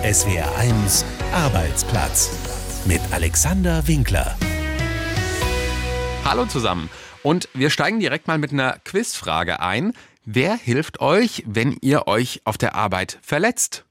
SWR1 Arbeitsplatz mit Alexander Winkler. Hallo zusammen und wir steigen direkt mal mit einer Quizfrage ein. Wer hilft euch, wenn ihr euch auf der Arbeit verletzt?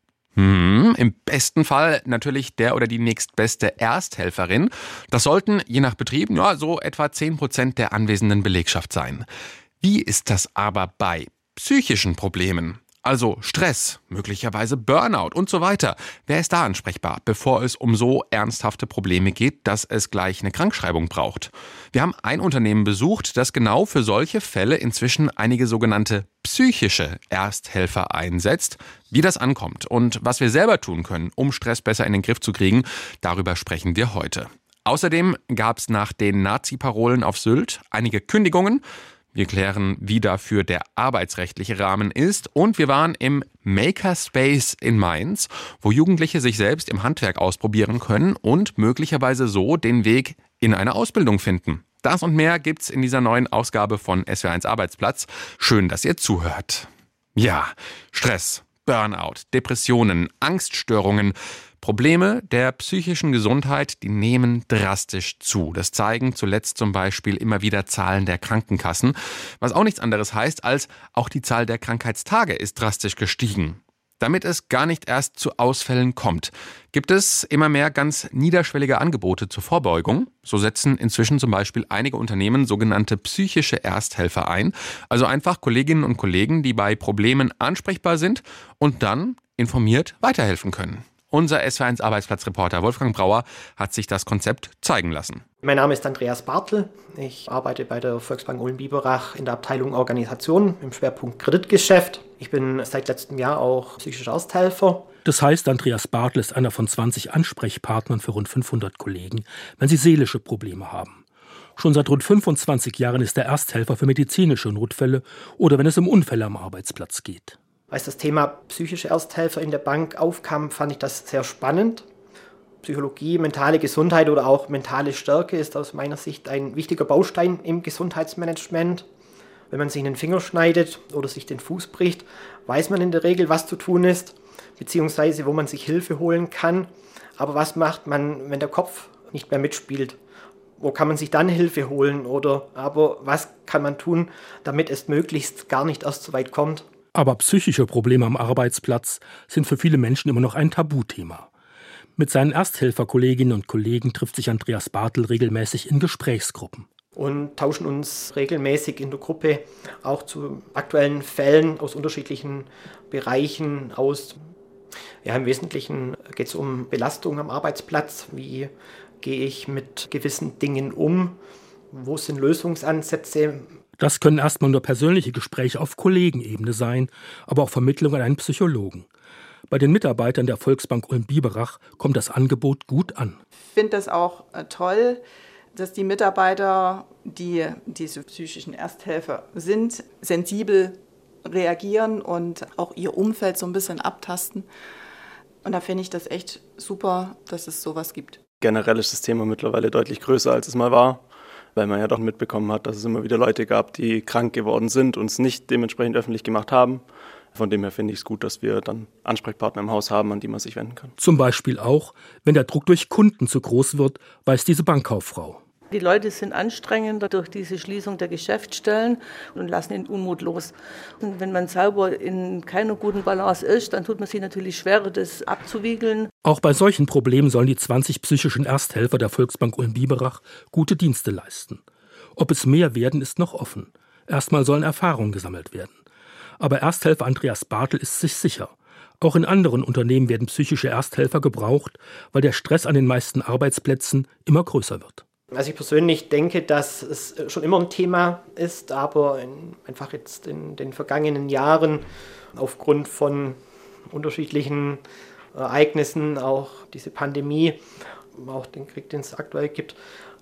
Im besten Fall natürlich der oder die nächstbeste Ersthelferin. Das sollten je nach Betrieb so etwa 10% der anwesenden Belegschaft sein. Wie ist das aber bei psychischen Problemen? Also Stress, möglicherweise Burnout und so weiter. Wer ist da ansprechbar, bevor es um so ernsthafte Probleme geht, dass es gleich eine Krankschreibung braucht? Wir haben ein Unternehmen besucht, das genau für solche Fälle inzwischen einige sogenannte psychische Ersthelfer einsetzt. Wie das ankommt und was wir selber tun können, um Stress besser in den Griff zu kriegen, darüber sprechen wir heute. Außerdem gab es nach den Nazi-Parolen auf Sylt einige Kündigungen. Wir klären, wie dafür der arbeitsrechtliche Rahmen ist. Und wir waren im Makerspace in Mainz, wo Jugendliche sich selbst im Handwerk ausprobieren können und möglicherweise so den Weg in eine Ausbildung finden. Das und mehr gibt's in dieser neuen Ausgabe von SWR1 Arbeitsplatz. Schön, dass ihr zuhört. Ja, Stress, Burnout, Depressionen, Angststörungen, Probleme der psychischen Gesundheit, die nehmen drastisch zu. Das zeigen zuletzt zum Beispiel immer wieder Zahlen der Krankenkassen, was auch nichts anderes heißt, als auch die Zahl der Krankheitstage ist drastisch gestiegen. Damit es gar nicht erst zu Ausfällen kommt, gibt es immer mehr ganz niederschwellige Angebote zur Vorbeugung. So setzen inzwischen zum Beispiel einige Unternehmen sogenannte psychische Ersthelfer ein, also einfach Kolleginnen und Kollegen, die bei Problemen ansprechbar sind und dann informiert weiterhelfen können. Unser SWR1 Arbeitsplatzreporter Wolfgang Brauer hat sich das Konzept zeigen lassen. Mein Name ist Andreas Bartel. Ich arbeite bei der Volksbank Ulm-Biberach in der Abteilung Organisation im Schwerpunkt Kreditgeschäft. Ich bin seit letztem Jahr auch psychischer Ersthelfer. Das heißt, Andreas Bartel ist einer von 20 Ansprechpartnern für rund 500 Kollegen, wenn sie seelische Probleme haben. Schon seit rund 25 Jahren ist er Ersthelfer für medizinische Notfälle oder wenn es um Unfälle am Arbeitsplatz geht. Als das Thema psychische Ersthelfer in der Bank aufkam, fand ich das sehr spannend. Psychologie, mentale Gesundheit oder auch mentale Stärke ist aus meiner Sicht ein wichtiger Baustein im Gesundheitsmanagement. Wenn man sich in den Finger schneidet oder sich den Fuß bricht, weiß man in der Regel, was zu tun ist, beziehungsweise wo man sich Hilfe holen kann. Aber was macht man, wenn der Kopf nicht mehr mitspielt? Wo kann man sich dann Hilfe holen? Aber was kann man tun, damit es möglichst gar nicht erst so weit kommt? Aber psychische Probleme am Arbeitsplatz sind für viele Menschen immer noch ein Tabuthema. Mit seinen Ersthelferkolleginnen und Kollegen trifft sich Andreas Bartel regelmäßig in Gesprächsgruppen. Und tauschen uns regelmäßig in der Gruppe auch zu aktuellen Fällen aus unterschiedlichen Bereichen aus. Ja, im Wesentlichen geht es um Belastung am Arbeitsplatz. Wie gehe ich mit gewissen Dingen um? Wo sind Lösungsansätze? Das können erstmal nur persönliche Gespräche auf Kollegenebene sein, aber auch Vermittlung an einen Psychologen. Bei den Mitarbeitern der Volksbank Ulm-Biberach kommt das Angebot gut an. Ich finde das auch toll, dass die Mitarbeiter, die diese psychischen Ersthelfer sind, sensibel reagieren und auch ihr Umfeld so ein bisschen abtasten. Und da finde ich das echt super, dass es sowas gibt. Generell ist das Thema mittlerweile deutlich größer, als es mal war, weil man ja doch mitbekommen hat, dass es immer wieder Leute gab, die krank geworden sind und es nicht dementsprechend öffentlich gemacht haben. Von dem her finde ich es gut, dass wir dann Ansprechpartner im Haus haben, an die man sich wenden kann. Zum Beispiel auch, wenn der Druck durch Kunden zu groß wird, weiß diese Bankkauffrau. Die Leute sind anstrengender durch diese Schließung der Geschäftsstellen und lassen den Unmut los. Und wenn man selber in keiner guten Balance ist, dann tut man sich natürlich schwerer, das abzuwiegeln. Auch bei solchen Problemen sollen die 20 psychischen Ersthelfer der Volksbank Ulm-Biberach gute Dienste leisten. Ob es mehr werden, ist noch offen. Erstmal sollen Erfahrungen gesammelt werden. Aber Ersthelfer Andreas Bartel ist sich sicher. Auch in anderen Unternehmen werden psychische Ersthelfer gebraucht, weil der Stress an den meisten Arbeitsplätzen immer größer wird. Also ich persönlich denke, dass es schon immer ein Thema ist, aber einfach jetzt in den vergangenen Jahren aufgrund von unterschiedlichen Ereignissen, auch diese Pandemie, auch den Krieg, den es aktuell gibt,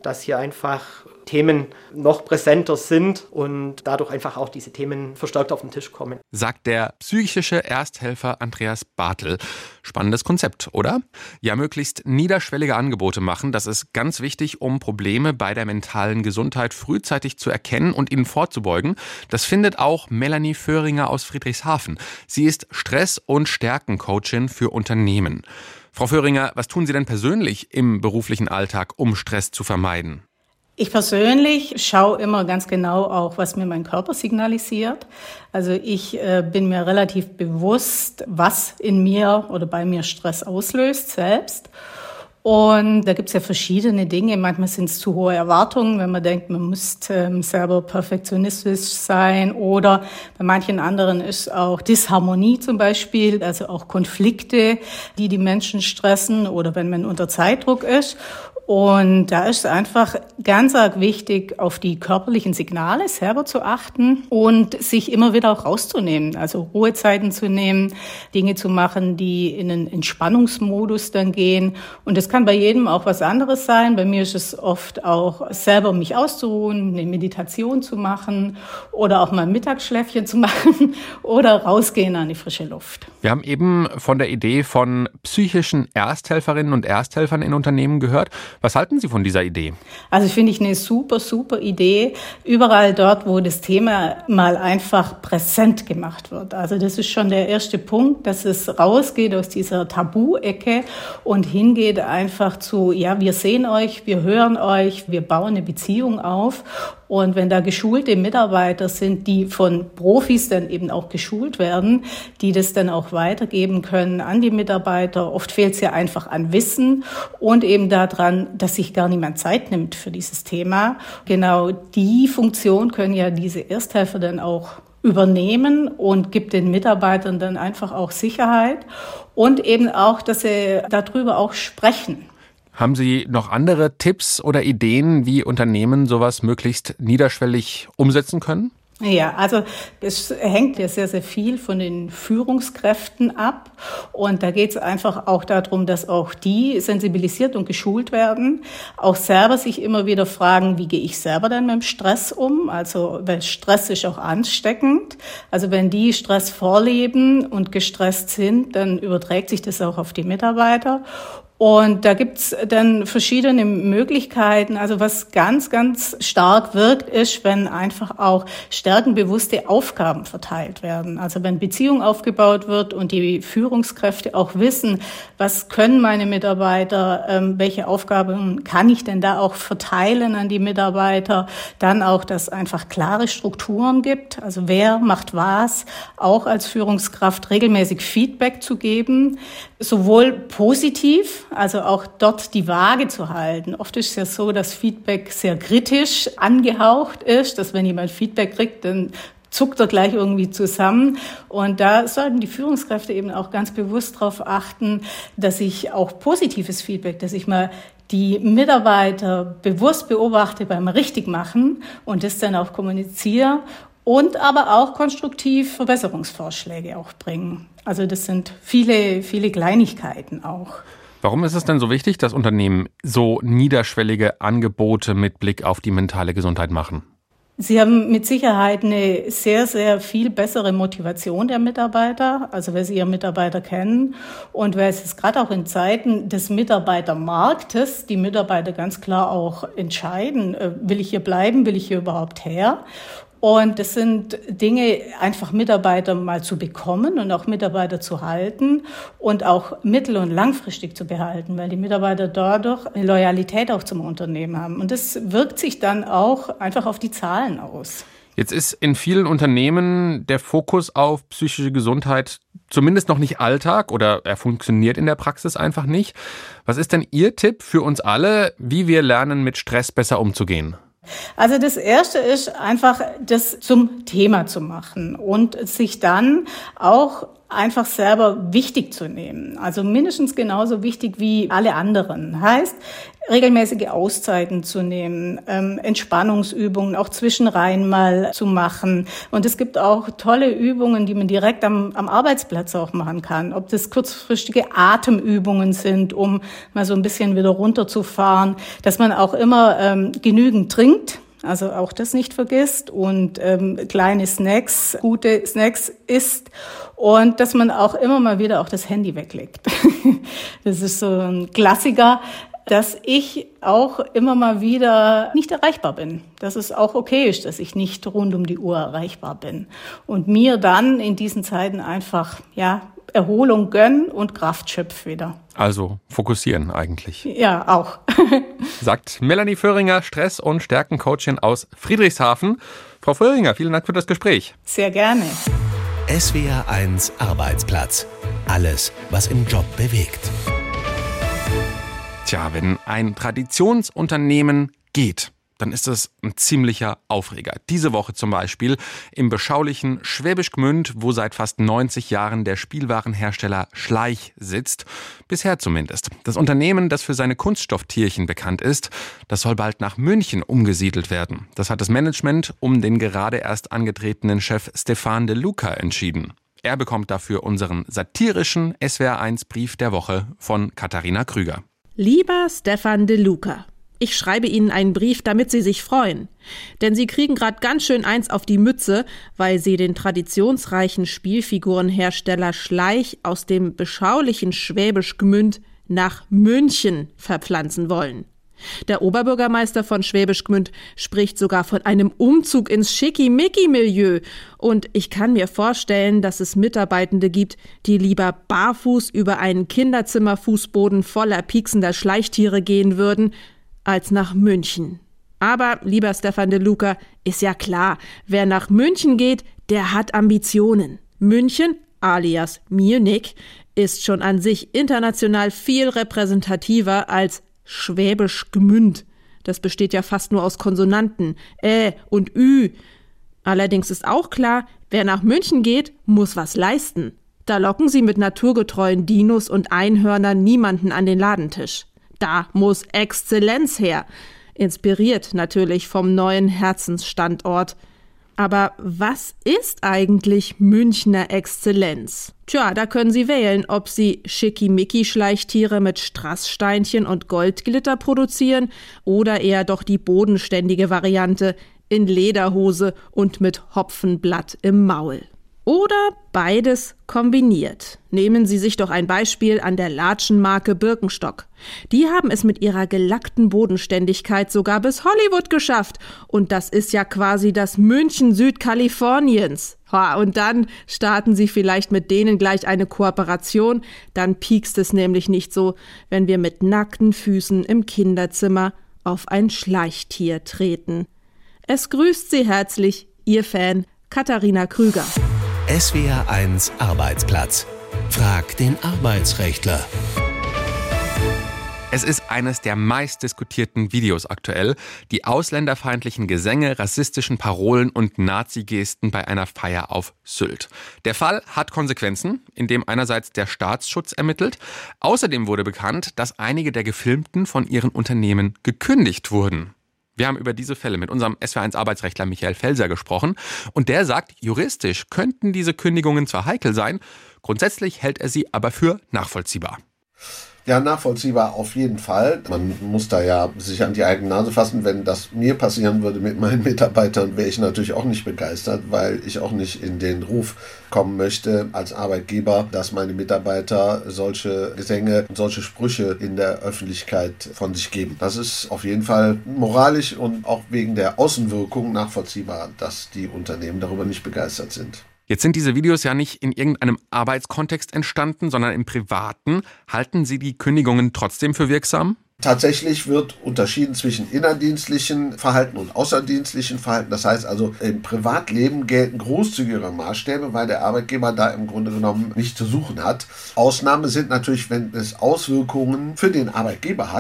dass hier einfach Themen noch präsenter sind und dadurch einfach auch diese Themen verstärkt auf den Tisch kommen. Sagt der psychische Ersthelfer Andreas Bartel. Spannendes Konzept, oder? Ja, möglichst niederschwellige Angebote machen, das ist ganz wichtig, um Probleme bei der mentalen Gesundheit frühzeitig zu erkennen und ihnen vorzubeugen. Das findet auch Melanie Föhringer aus Friedrichshafen. Sie ist Stress- und Stärkencoachin für Unternehmen. Frau Föhringer, was tun Sie denn persönlich im beruflichen Alltag, um Stress zu vermeiden? Ich persönlich schaue immer ganz genau auch, was mir mein Körper signalisiert. Also ich bin mir relativ bewusst, was in mir oder bei mir Stress auslöst selbst. Und da gibt es ja verschiedene Dinge. Manchmal sind es zu hohe Erwartungen, wenn man denkt, man muss selber perfektionistisch sein. Oder bei manchen anderen ist auch Disharmonie zum Beispiel, also auch Konflikte, die Menschen stressen oder wenn man unter Zeitdruck ist. Und da ist einfach ganz arg wichtig, auf die körperlichen Signale selber zu achten und sich immer wieder auch rauszunehmen, also Ruhezeiten zu nehmen, Dinge zu machen, die in einen Entspannungsmodus dann gehen. Und das kann bei jedem auch was anderes sein. Bei mir ist es oft auch selber mich auszuruhen, eine Meditation zu machen oder auch mal ein Mittagsschläfchen zu machen oder rausgehen an die frische Luft. Wir haben eben von der Idee von psychischen Ersthelferinnen und Ersthelfern in Unternehmen gehört. Was halten Sie von dieser Idee? Also finde ich eine super Idee. Überall dort, wo das Thema mal einfach präsent gemacht wird. Also das ist schon der erste Punkt, dass es rausgeht aus dieser Tabu-Ecke und hingeht einfach zu, ja, wir sehen euch, wir hören euch, wir bauen eine Beziehung auf. Und wenn da geschulte Mitarbeiter sind, die von Profis dann eben auch geschult werden, die das dann auch weitergeben können an die Mitarbeiter. Oft fehlt es ja einfach an Wissen und eben daran, dass sich gar niemand Zeit nimmt für dieses Thema. Genau die Funktion können ja diese Ersthelfer dann auch übernehmen und gibt den Mitarbeitern dann einfach auch Sicherheit und eben auch, dass sie darüber auch sprechen. Haben Sie noch andere Tipps oder Ideen, wie Unternehmen sowas möglichst niederschwellig umsetzen können? Ja, also es hängt ja sehr viel von den Führungskräften ab. Und da geht es einfach auch darum, dass auch die sensibilisiert und geschult werden. Auch selber sich immer wieder fragen, wie gehe ich selber denn mit dem Stress um? Also, weil Stress ist auch ansteckend. Also wenn die Stress vorleben und gestresst sind, dann überträgt sich das auch auf die Mitarbeiter. Und da gibt's dann verschiedene Möglichkeiten. Also was ganz stark wirkt, ist, wenn einfach auch stärkenbewusste Aufgaben verteilt werden. Also wenn Beziehung aufgebaut wird und die Führungskräfte auch wissen, was können meine Mitarbeiter, welche Aufgaben kann ich denn da auch verteilen an die Mitarbeiter. Dann auch, dass einfach klare Strukturen gibt. Also wer macht was, auch als Führungskraft regelmäßig Feedback zu geben, sowohl positiv, also auch dort die Waage zu halten. Oft ist es ja so, dass Feedback sehr kritisch angehaucht ist, dass wenn jemand Feedback kriegt, dann zuckt er gleich irgendwie zusammen. Und da sollten die Führungskräfte eben auch ganz bewusst darauf achten, dass ich auch positives Feedback, dass ich mal die Mitarbeiter bewusst beobachte beim Richtigmachen und das dann auch kommuniziere und aber auch konstruktiv Verbesserungsvorschläge auch bringen. Also das sind viele Kleinigkeiten auch. Warum ist es denn so wichtig, dass Unternehmen so niederschwellige Angebote mit Blick auf die mentale Gesundheit machen? Sie haben mit Sicherheit eine sehr viel bessere Motivation der Mitarbeiter, also weil sie ihre Mitarbeiter kennen und weil es gerade auch in Zeiten des Mitarbeitermarktes die Mitarbeiter ganz klar auch entscheiden, will ich hier bleiben, will ich hier überhaupt her? Und das sind Dinge, einfach Mitarbeiter mal zu bekommen und auch Mitarbeiter zu halten und auch mittel- und langfristig zu behalten, weil die Mitarbeiter dadurch eine Loyalität auch zum Unternehmen haben. Und das wirkt sich dann auch einfach auf die Zahlen aus. Jetzt ist in vielen Unternehmen der Fokus auf psychische Gesundheit zumindest noch nicht Alltag oder er funktioniert in der Praxis einfach nicht. Was ist denn Ihr Tipp für uns alle, wie wir lernen, mit Stress besser umzugehen? Also das Erste ist einfach, das zum Thema zu machen und sich dann auch einfach selber wichtig zu nehmen. Also mindestens genauso wichtig wie alle anderen. Heißt, regelmäßige Auszeiten zu nehmen, Entspannungsübungen auch zwischenrein mal zu machen. Und es gibt auch tolle Übungen, die man direkt am Arbeitsplatz auch machen kann. Ob das kurzfristige Atemübungen sind, um mal so ein bisschen wieder runterzufahren, dass man auch immer genügend trinkt. Also auch das nicht vergisst und kleine Snacks, gute Snacks isst und dass man auch immer mal wieder auch das Handy weglegt. Das ist so ein Klassiker, dass ich auch immer mal wieder nicht erreichbar bin. Dass es auch okay ist, dass ich nicht rund um die Uhr erreichbar bin. Und mir dann in diesen Zeiten einfach, Erholung gönnen und Kraft schöpf wieder. Also fokussieren eigentlich. Ja, auch. Sagt Melanie Föhringer, Stress- und Stärkencoachin aus Friedrichshafen. Frau Föhringer, vielen Dank für das Gespräch. Sehr gerne. SWR1 Arbeitsplatz. Alles, was im Job bewegt. Tja, wenn ein Traditionsunternehmen geht, dann ist das ein ziemlicher Aufreger. Diese Woche zum Beispiel im beschaulichen Schwäbisch Gmünd, wo seit fast 90 Jahren der Spielwarenhersteller Schleich sitzt. Bisher zumindest. Das Unternehmen, das für seine Kunststofftierchen bekannt ist, das soll bald nach München umgesiedelt werden. Das hat das Management um den gerade erst angetretenen Chef Stefan De Luca entschieden. Er bekommt dafür unseren satirischen SWR1-Brief der Woche von Katharina Krüger. Lieber Stefan De Luca, ich schreibe Ihnen einen Brief, damit Sie sich freuen. Denn Sie kriegen gerade ganz schön eins auf die Mütze, weil Sie den traditionsreichen Spielfigurenhersteller Schleich aus dem beschaulichen Schwäbisch Gmünd nach München verpflanzen wollen. Der Oberbürgermeister von Schwäbisch Gmünd spricht sogar von einem Umzug ins Schickimicki-Milieu. Und ich kann mir vorstellen, dass es Mitarbeitende gibt, die lieber barfuß über einen Kinderzimmerfußboden voller pieksender Schleichtiere gehen würden, als nach München. Aber, lieber Stefan De Luca, ist ja klar, wer nach München geht, der hat Ambitionen. München, alias Munich, ist schon an sich international viel repräsentativer als Schwäbisch Gmünd. Das besteht ja fast nur aus Konsonanten, und ü. Allerdings ist auch klar, wer nach München geht, muss was leisten. Da locken sie mit naturgetreuen Dinos und Einhörnern niemanden an den Ladentisch. Da muss Exzellenz her. Inspiriert natürlich vom neuen Herzensstandort. Aber was ist eigentlich Münchner Exzellenz? Tja, da können Sie wählen, ob Sie Schickimicki-Schleichtiere mit Strasssteinchen und Goldglitter produzieren oder eher doch die bodenständige Variante in Lederhose und mit Hopfenblatt im Maul. Oder beides kombiniert. Nehmen Sie sich doch ein Beispiel an der Latschenmarke Birkenstock. Die haben es mit ihrer gelackten Bodenständigkeit sogar bis Hollywood geschafft. Und das ist ja quasi das München Südkaliforniens. Und dann starten Sie vielleicht mit denen gleich eine Kooperation. Dann piekst es nämlich nicht so, wenn wir mit nackten Füßen im Kinderzimmer auf ein Schleichtier treten. Es grüßt Sie herzlich, Ihr Fan Katharina Krüger. SWR1 Arbeitsplatz. Frag den Arbeitsrechtler. Es ist eines der meistdiskutierten Videos aktuell. Die ausländerfeindlichen Gesänge, rassistischen Parolen und Nazi-Gesten bei einer Feier auf Sylt. Der Fall hat Konsequenzen, indem einerseits der Staatsschutz ermittelt. Außerdem wurde bekannt, dass einige der Gefilmten von ihren Unternehmen gekündigt wurden. Wir haben über diese Fälle mit unserem SWR1-Arbeitsrechtler Michael Felser gesprochen und der sagt, juristisch könnten diese Kündigungen zwar heikel sein, grundsätzlich hält er sie aber für nachvollziehbar. Ja, nachvollziehbar auf jeden Fall. Man muss da ja sich an die eigene Nase fassen. Wenn das mir passieren würde mit meinen Mitarbeitern, wäre ich natürlich auch nicht begeistert, weil ich auch nicht in den Ruf kommen möchte als Arbeitgeber, dass meine Mitarbeiter solche Gesänge und solche Sprüche in der Öffentlichkeit von sich geben. Das ist auf jeden Fall moralisch und auch wegen der Außenwirkung nachvollziehbar, dass die Unternehmen darüber nicht begeistert sind. Jetzt sind diese Videos ja nicht in irgendeinem Arbeitskontext entstanden, sondern im Privaten. Halten Sie die Kündigungen trotzdem für wirksam? Tatsächlich wird unterschieden zwischen innerdienstlichen Verhalten und außerdienstlichen Verhalten. Das heißt also, im Privatleben gelten großzügigere Maßstäbe, weil der Arbeitgeber da im Grunde genommen nichts zu suchen hat. Ausnahme sind natürlich, wenn es Auswirkungen für den Arbeitgeber hat,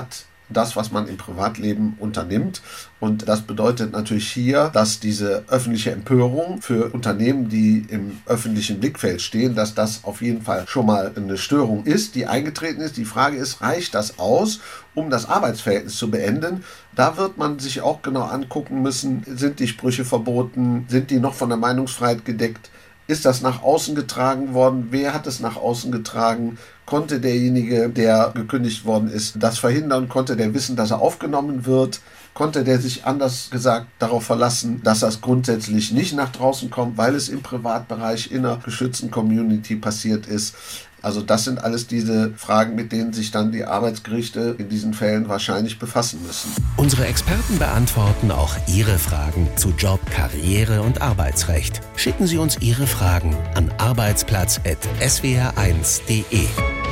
das, was man im Privatleben unternimmt. Und das bedeutet natürlich hier, dass diese öffentliche Empörung für Unternehmen, die im öffentlichen Blickfeld stehen, dass das auf jeden Fall schon mal eine Störung ist, die eingetreten ist. Die Frage ist, reicht das aus, um das Arbeitsverhältnis zu beenden? Da wird man sich auch genau angucken müssen, sind die Sprüche verboten, sind die noch von der Meinungsfreiheit gedeckt? Ist das nach außen getragen worden? Wer hat es nach außen getragen? Konnte derjenige, der gekündigt worden ist, das verhindern? Konnte der wissen, dass er aufgenommen wird? Konnte der sich anders gesagt darauf verlassen, dass das grundsätzlich nicht nach draußen kommt, weil es im Privatbereich in einer geschützten Community passiert ist? Also das sind alles diese Fragen, mit denen sich dann die Arbeitsgerichte in diesen Fällen wahrscheinlich befassen müssen. Unsere Experten beantworten auch Ihre Fragen zu Job, Karriere und Arbeitsrecht. Schicken Sie uns Ihre Fragen an arbeitsplatz@swr1.de.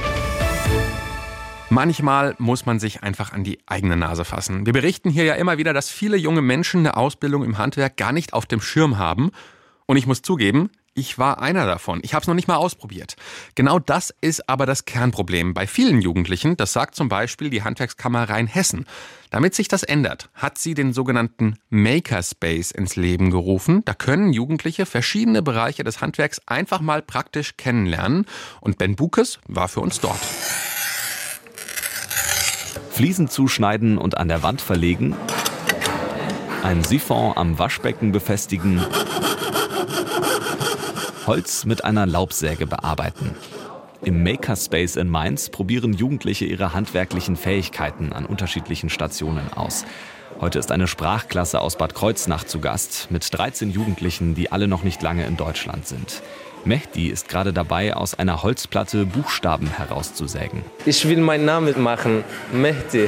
Manchmal muss man sich einfach an die eigene Nase fassen. Wir berichten hier ja immer wieder, dass viele junge Menschen eine Ausbildung im Handwerk gar nicht auf dem Schirm haben. Und ich muss zugeben, ich war einer davon. Ich habe es noch nicht mal ausprobiert. Genau das ist aber das Kernproblem bei vielen Jugendlichen. Das sagt zum Beispiel die Handwerkskammer Rheinhessen. Damit sich das ändert, hat sie den sogenannten Makerspace ins Leben gerufen. Da können Jugendliche verschiedene Bereiche des Handwerks einfach mal praktisch kennenlernen. Und Ben Bukes war für uns dort. Fliesen zuschneiden und an der Wand verlegen, ein Siphon am Waschbecken befestigen, Holz mit einer Laubsäge bearbeiten. Im Makerspace in Mainz probieren Jugendliche ihre handwerklichen Fähigkeiten an unterschiedlichen Stationen aus. Heute ist eine Sprachklasse aus Bad Kreuznach zu Gast mit 13 Jugendlichen, die alle noch nicht lange in Deutschland sind. Mehdi ist gerade dabei, aus einer Holzplatte Buchstaben herauszusägen. Ich will meinen Namen machen. Mehdi.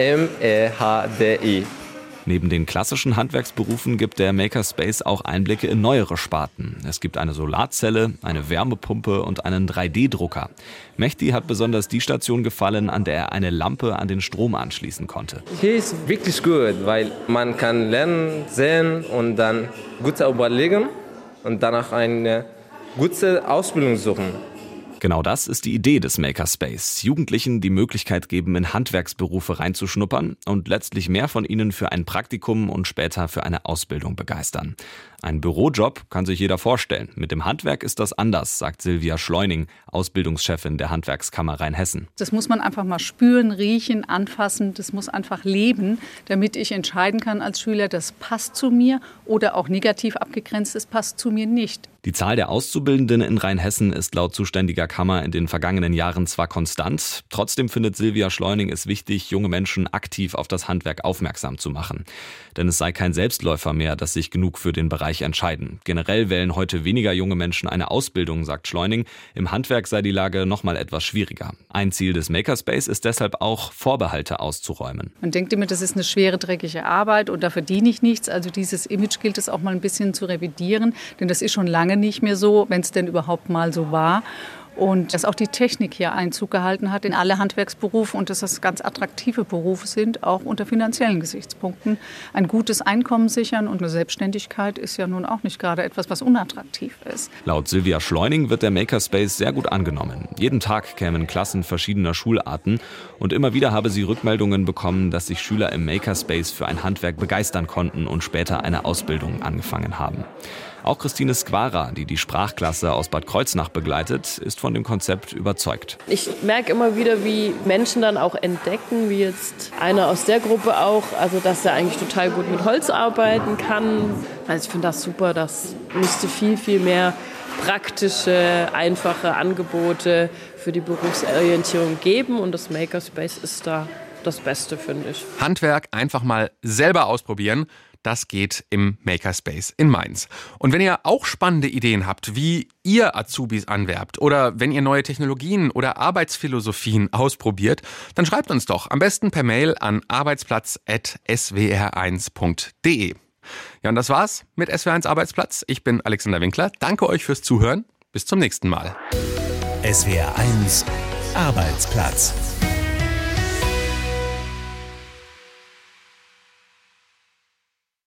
M-E-H-D-I. Neben den klassischen Handwerksberufen gibt der Makerspace auch Einblicke in neuere Sparten. Es gibt eine Solarzelle, eine Wärmepumpe und einen 3D-Drucker. Mehdi hat besonders die Station gefallen, an der er eine Lampe an den Strom anschließen konnte. Hier ist wirklich gut, weil man kann lernen, sehen und dann gut überlegen und danach eine gute Ausbildung suchen. Genau das ist die Idee des Makerspace. Jugendlichen die Möglichkeit geben, in Handwerksberufe reinzuschnuppern und letztlich mehr von ihnen für ein Praktikum und später für eine Ausbildung begeistern. Ein Bürojob kann sich jeder vorstellen. Mit dem Handwerk ist das anders, sagt Silvia Schleuning, Ausbildungschefin der Handwerkskammer Rheinhessen. Das muss man einfach mal spüren, riechen, anfassen. Das muss einfach leben, damit ich entscheiden kann als Schüler, das passt zu mir oder auch negativ abgegrenzt, das passt zu mir nicht. Die Zahl der Auszubildenden in Rheinhessen ist laut zuständiger Kammer in den vergangenen Jahren zwar konstant, trotzdem findet Silvia Schleuning es wichtig, junge Menschen aktiv auf das Handwerk aufmerksam zu machen. Denn es sei kein Selbstläufer mehr, dass sich genug für den Bereich entscheiden. Generell wählen heute weniger junge Menschen eine Ausbildung, sagt Schleuning. Im Handwerk sei die Lage noch mal etwas schwieriger. Ein Ziel des Makerspace ist deshalb auch, Vorbehalte auszuräumen. Man denkt immer, das ist eine schwere, dreckige Arbeit und da verdiene ich nichts. Also dieses Image gilt es auch mal ein bisschen zu revidieren, denn das ist schon lange nicht mehr so, wenn es denn überhaupt mal so war. Und dass auch die Technik hier Einzug gehalten hat in alle Handwerksberufe und dass das ganz attraktive Berufe sind, auch unter finanziellen Gesichtspunkten. Ein gutes Einkommen sichern und eine Selbstständigkeit ist ja nun auch nicht gerade etwas, was unattraktiv ist. Laut Silvia Schleuning wird der Makerspace sehr gut angenommen. Jeden Tag kämen Klassen verschiedener Schularten und immer wieder habe sie Rückmeldungen bekommen, dass sich Schüler im Makerspace für ein Handwerk begeistern konnten und später eine Ausbildung angefangen haben. Auch Christine Squara, die die Sprachklasse aus Bad Kreuznach begleitet, ist von dem Konzept überzeugt. Ich merke immer wieder, wie Menschen dann auch entdecken, wie jetzt einer aus der Gruppe auch, also dass er eigentlich total gut mit Holz arbeiten kann. Also ich finde das super, das müsste viel, viel mehr praktische, einfache Angebote für die Berufsorientierung geben und das Makerspace ist da das Beste, finde ich. Handwerk einfach mal selber ausprobieren. Das geht im Makerspace in Mainz. Und wenn ihr auch spannende Ideen habt, wie ihr Azubis anwerbt oder wenn ihr neue Technologien oder Arbeitsphilosophien ausprobiert, dann schreibt uns doch am besten per Mail an arbeitsplatz@swr1.de. Ja, und das war's mit SWR1 Arbeitsplatz. Ich bin Alexander Winkler. Danke euch fürs Zuhören. Bis zum nächsten Mal. SWR1 Arbeitsplatz.